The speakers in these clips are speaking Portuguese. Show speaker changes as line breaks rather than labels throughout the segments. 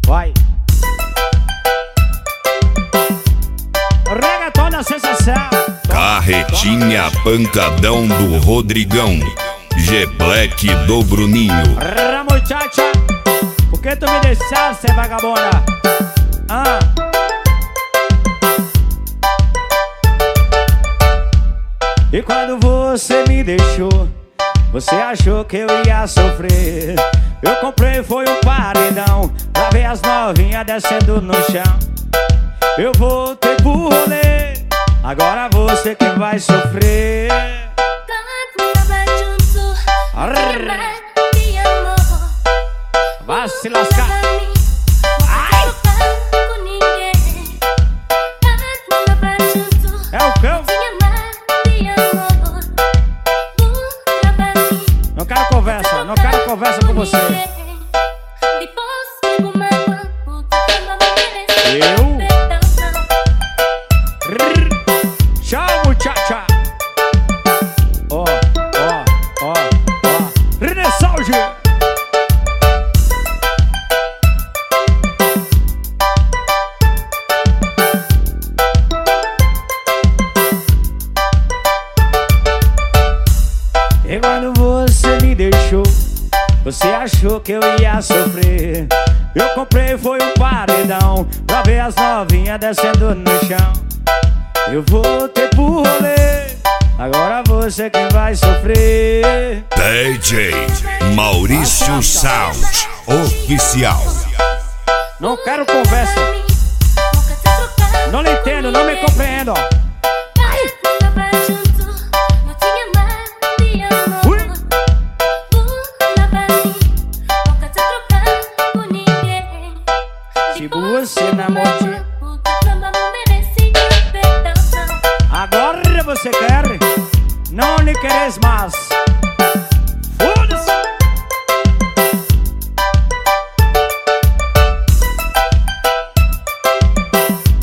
Vai. Reggaeton da sensação.
Carretinha pancadão do Rodrigão, G-Black do Bruninho.
Muchacha, por que tu me deixaste, vagabunda? E quando você me deixou, você achou que eu ia sofrer. Eu comprei foi um paredão pra ver as novinhas descendo no chão. Eu voltei pro rolê, agora você que vai sofrer. Vai se lascar. Ai! É o cão. Não quero conversa, não quero conversa com você. Eu? Tchau, muchacha. Ó. Renessalge. E quando você me deixou, você achou que eu ia sofrer. Eu comprei foi um paredão pra ver as novinhas descendo no chão. Eu voltei pro rolê, agora você que vai sofrer.
DJ Maurício Sound Oficial.
Não quero conversa. Não lhe entendo, não me compreendo. Se você namora, agora você quer, não lhe queres mais. Foda-se.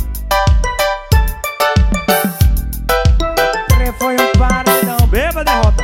Foi um paredão, beba derrota.